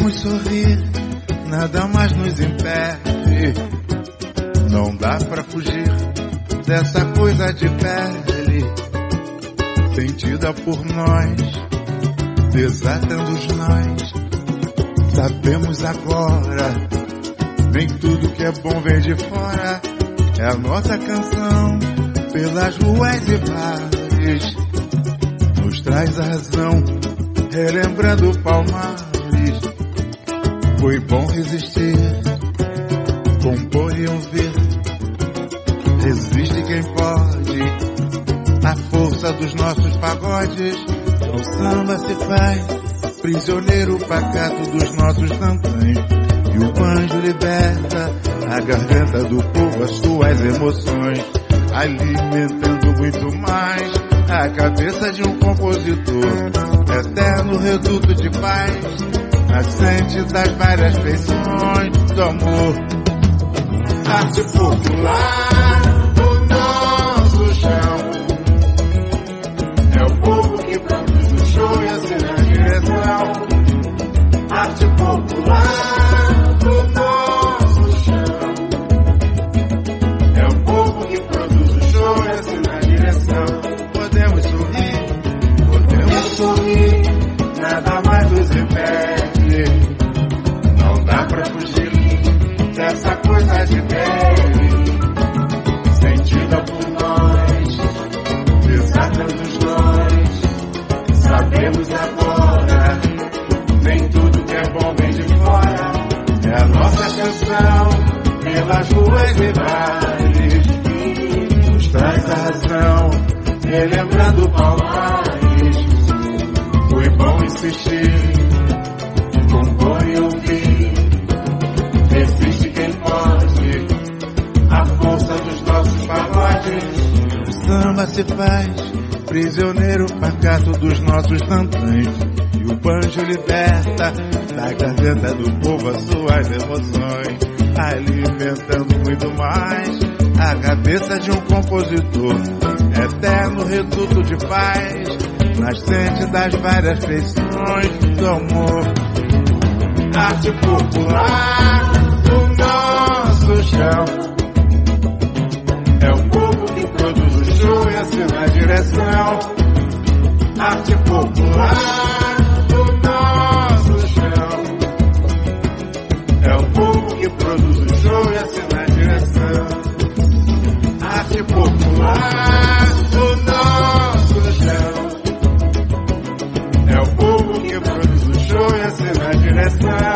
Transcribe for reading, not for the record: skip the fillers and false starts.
Podemos sorrir, nada mais nos impede. Não dá pra fugir dessa coisa de pele, sentida por nós, desatando os nós. Sabemos agora, nem tudo que é bom vem de fora. É a nossa canção, pelas ruas e bares, nos traz a razão, relembrando Palmares. Foi bom resistir, compor e ouvir. Resiste quem pode, a força dos nossos pagodes. O samba se faz prisioneiro pacato dos nossos tantãs. E o banjo liberta a garganta do povo, as suas emoções, alimentando muito mais a cabeça de um compositor. Eterno reduto de paz, nascente das várias feições do amor. Arte popular do nosso chão, é o povo que produz o show e assina a direção. Arte popular do nosso chão, é o povo que produz o show e assina a direção. Podemos sorrir, nada mais nos impede. Não dá pra fugir dessa coisa de pele, sentida por nós, desatando nós. Sabemos agora, nem tudo que é bom vem de fora. É a nossa canção, pelas ruas e bares, nos traz a razão, relembrando Palmares. Foi bom insistir, compor e ouvir. Resiste quem pode, a força dos nossos pagodes. O samba se faz prisioneiro pacato dos nossos tantãs. E o banjo liberta da garganta do povo as suas emoções, alimentando muito mais a cabeça de um compositor. Eterno reduto de paz, nascente das várias feições do amor. Arte popular do nosso chão, é o povo que produz o show e assina a direção. Arte popular do nosso chão, é o povo que produz o show e assina a direção. Arte popular do nosso chão, é o povo que produz o show e assina a direção.